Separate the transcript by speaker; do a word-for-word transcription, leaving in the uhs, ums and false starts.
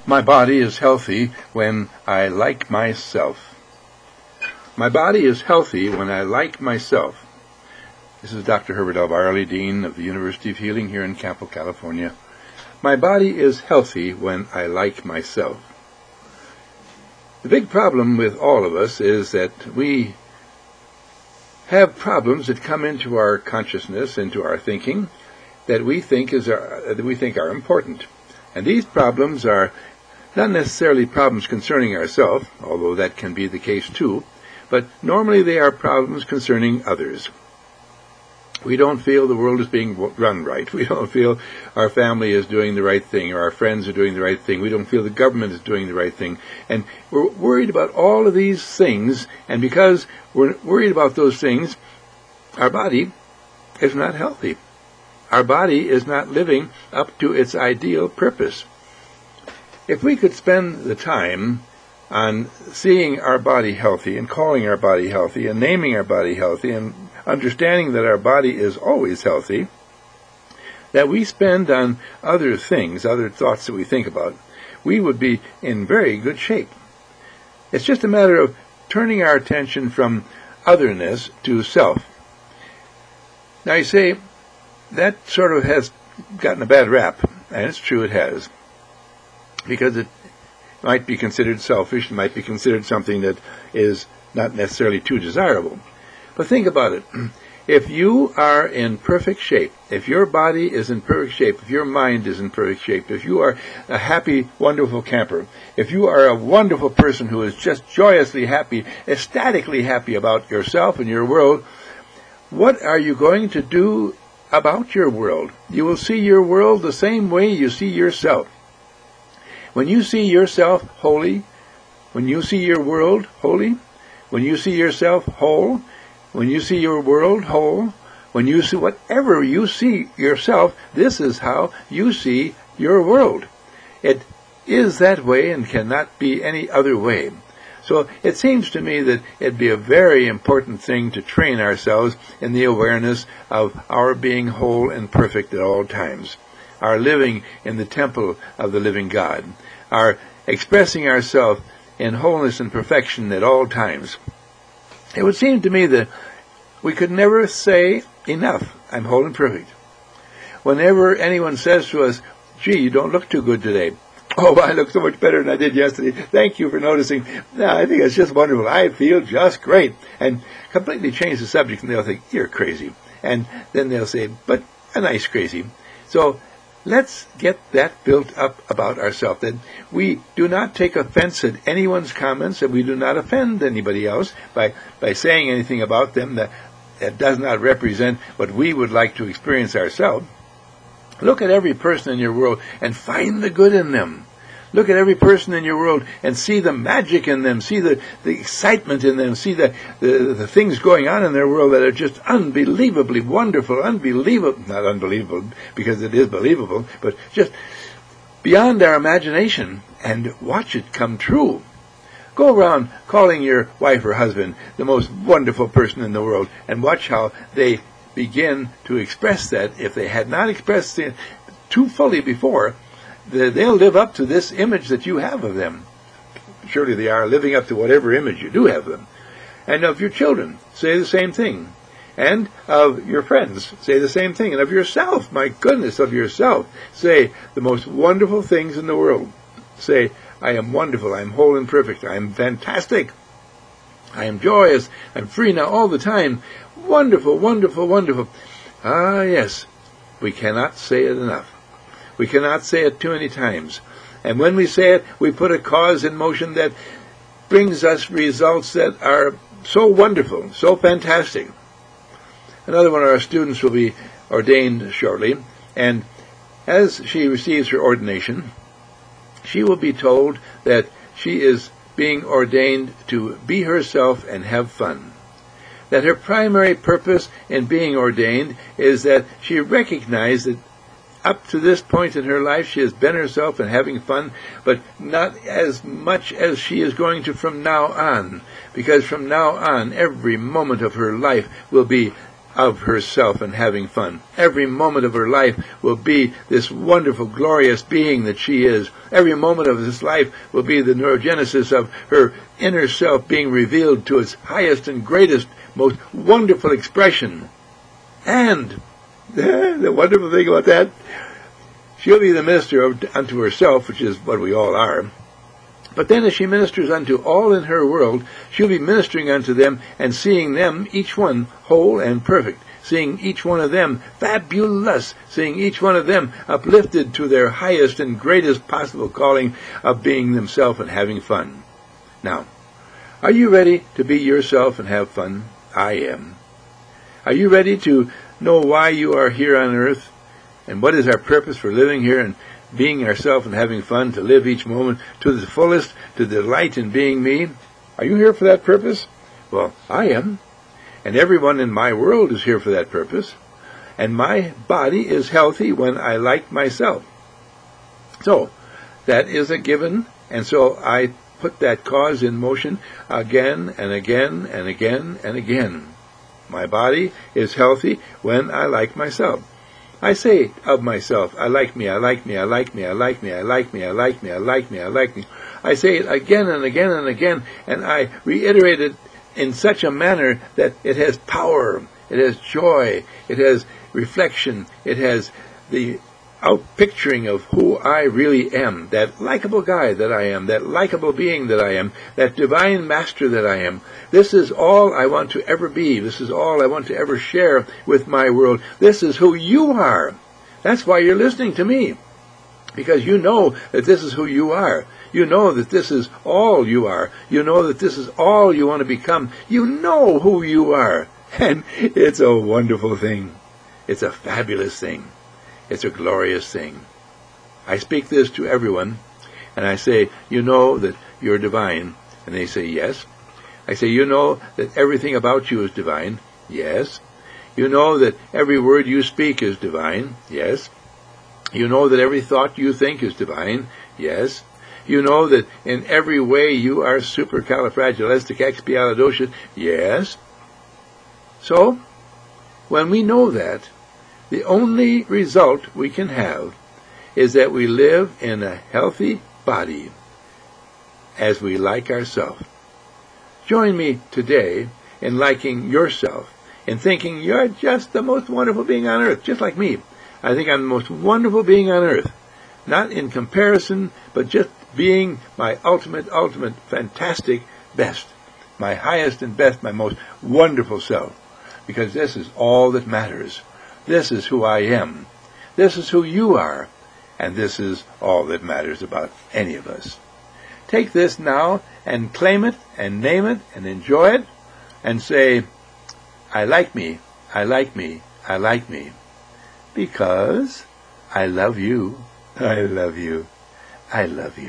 Speaker 1: My body is healthy when I like myself. My body is healthy when I like myself. This is Doctor Herbert L. Barley, Dean of the University of Healing here in Campo, California. My body is healthy when I like myself. The big problem with all of us is that we have problems that come into our consciousness, into our thinking, that we think is our, that we think are important. And these problems are not necessarily problems concerning ourselves, although that can be the case too, but normally they are problems concerning others. We don't feel the world is being run right. We don't feel our family is doing the right thing, or our friends are doing the right thing. We don't feel the government is doing the right thing. And we're worried about all of these things, and because we're worried about those things, our body is not healthy. Our body is not living up to its ideal purpose. If we could spend the time on seeing our body healthy and calling our body healthy and naming our body healthy and understanding that our body is always healthy, that we spend on other things, other thoughts that we think about, we would be in very good shape. It's just a matter of turning our attention from otherness to self. Now you say, that sort of has gotten a bad rap, and it's true it has, because it might be considered selfish, it might be considered something that is not necessarily too desirable. But think about it. If you are in perfect shape, if your body is in perfect shape, if your mind is in perfect shape, if you are a happy, wonderful camper, if you are a wonderful person who is just joyously happy, ecstatically happy about yourself and your world, what are you going to do about your world? You will see your world the same way you see yourself. When you see yourself holy, when you see your world holy, when you see yourself whole, when you see your world whole, when you see whatever you see yourself, this is how you see your world. It is that way and cannot be any other way. So it seems to me that it'd be a very important thing to train ourselves in the awareness of our being whole and perfect at all times, our living in the temple of the living God, our expressing ourselves in wholeness and perfection at all times. It would seem to me that we could never say enough, I'm whole and perfect. Whenever anyone says to us, gee, you don't look too good today. Oh, I look so much better than I did yesterday. Thank you for noticing. No, I think it's just wonderful. I feel just great. And completely change the subject, and they'll think, you're crazy. And then they'll say, but a nice crazy. So let's get that built up about ourselves, that we do not take offense at anyone's comments, and we do not offend anybody else by, by saying anything about them that, that does not represent what we would like to experience ourselves. Look at every person in your world and find the good in them. Look at every person in your world and see the magic in them, see the, the excitement in them, see the, the, the things going on in their world that are just unbelievably wonderful, unbelievable, not unbelievable because it is believable, but just beyond our imagination, and watch it come true. Go around calling your wife or husband the most wonderful person in the world and watch how they begin to express that. If they had not expressed it too fully before, they'll live up to this image that you have of them. Surely they are living up to whatever image you do have of them. And of your children, say the same thing. And of your friends, say the same thing. And of yourself, my goodness, of yourself, say the most wonderful things in the world. Say, I am wonderful, I am whole and perfect, I am fantastic, I am joyous, I'm free now all the time. Wonderful, wonderful, wonderful. Ah, yes, we cannot say it enough. We cannot say it too many times. And when we say it, we put a cause in motion that brings us results that are so wonderful, so fantastic. Another one of our students will be ordained shortly, and as she receives her ordination, she will be told that she is being ordained to be herself and have fun. That her primary purpose in being ordained is that she recognized that up to this point in her life she has been herself and having fun, but not as much as she is going to from now on, because from now on every moment of her life will be of herself and having fun. Every moment of her life will be this wonderful, glorious being that she is. Every moment of this life will be the neurogenesis of her inner self being revealed to its highest and greatest, most wonderful expression. And the wonderful thing about that, she'll be the minister of, unto herself, which is what we all are. But then as she ministers unto all in her world, she'll be ministering unto them and seeing them, each one, whole and perfect, seeing each one of them fabulous, seeing each one of them uplifted to their highest and greatest possible calling of being themselves and having fun. Now, are you ready to be yourself and have fun? I am. Are you ready to know why you are here on earth and what is our purpose for living here and being ourselves and having fun, to live each moment to the fullest, to delight in being me? Are you here for that purpose? Well, I am. And everyone in my world is here for that purpose. And my body is healthy when I like myself. So, that is a given. And so I put that cause in motion again and again and again and again. My body is healthy when I like myself. I say of myself, I like me, I like me, I like me, I like me, I like me, I like me, I like me, I like me. I say it again and again and again, and I reiterate it in such a manner that it has power, it has joy, it has reflection, it has the outpicturing of who I really am, that likable guy that I am, that likable being that I am, that divine master that I am. This is all I want to ever be. This is all I want to ever share with my world. This is who you are. That's why you're listening to me, because you know that this is who you are. You know that this is all you are. You know that this is all you want to become. You know who you are. And it's a wonderful thing. It's a fabulous thing. It's a glorious thing. I speak this to everyone, and I say, you know that you're divine. And they say, yes. I say, you know that everything about you is divine. Yes. You know that every word you speak is divine. Yes. You know that every thought you think is divine. Yes. You know that in every way you are supercalifragilisticexpialidocious. Yes. So, when we know that, the only result we can have is that we live in a healthy body as we like ourselves. Join me today in liking yourself, in thinking you're just the most wonderful being on earth, just like me. I think I'm the most wonderful being on earth. Not in comparison, but just being my ultimate, ultimate, fantastic best. My highest and best, my most wonderful self. Because this is all that matters. This is who I am. This is who you are. And this is all that matters about any of us. Take this now and claim it and name it and enjoy it and say, I like me, I like me, I like me. Because I love you, I love you, I love you.